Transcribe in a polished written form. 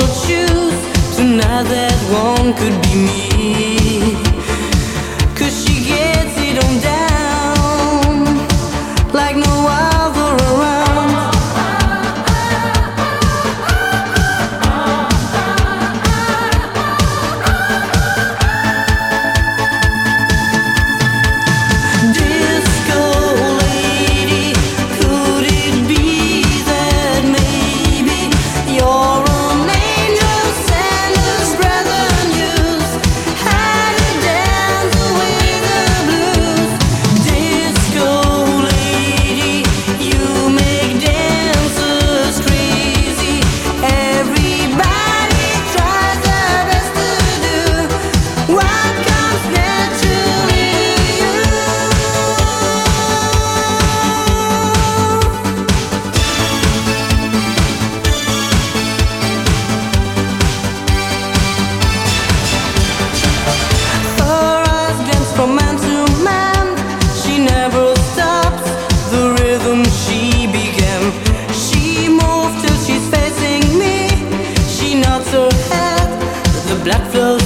will choose tonight that one could be me. 'Cause she gets it on down like no other around. Disco lady, could it be that maybe you're an angel sent as brother news? How to dance away the blues. Disco lady, you make dancers crazy. Everybody tries their best to do what comes naturally to you. Her eyes glance from man to man. She never stops the rhythm she began. She moves till she's facing me. She nods her head. The blood flows